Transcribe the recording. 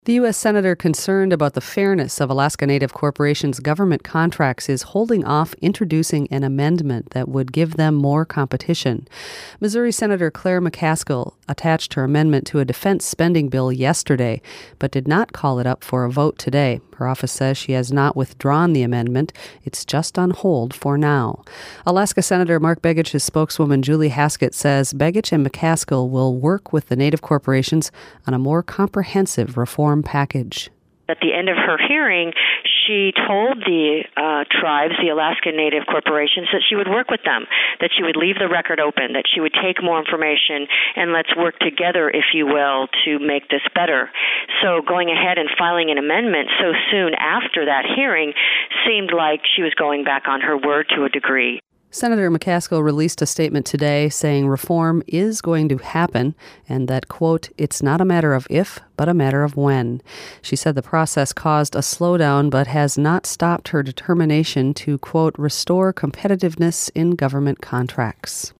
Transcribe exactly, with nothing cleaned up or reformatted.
The U S Senator concerned about the fairness of Alaska Native Corporations' government contracts is holding off introducing an amendment that would give them more competition. Missouri Senator Claire McCaskill attached her amendment to a defense spending bill yesterday, but did not call it up for a vote today. Her office says she has not withdrawn the amendment. It's just on hold for now. Alaska Senator Mark Begich's spokeswoman Julie Haskett says Begich and McCaskill will work with the Native corporations on a more comprehensive reform package. At the end of her hearing, she told the uh, tribes, the Alaska Native corporations, that she would work with them, that she would leave the record open, that she would take more information, and let's work together, if you will, to make this better. So going ahead and filing an amendment so soon after that hearing seemed like she was going back on her word to a degree. Senator McCaskill released a statement today saying reform is going to happen and that, quote, it's not a matter of if, but a matter of when. She said the process caused a slowdown but has not stopped her determination to, quote, restore competitiveness in government contracts.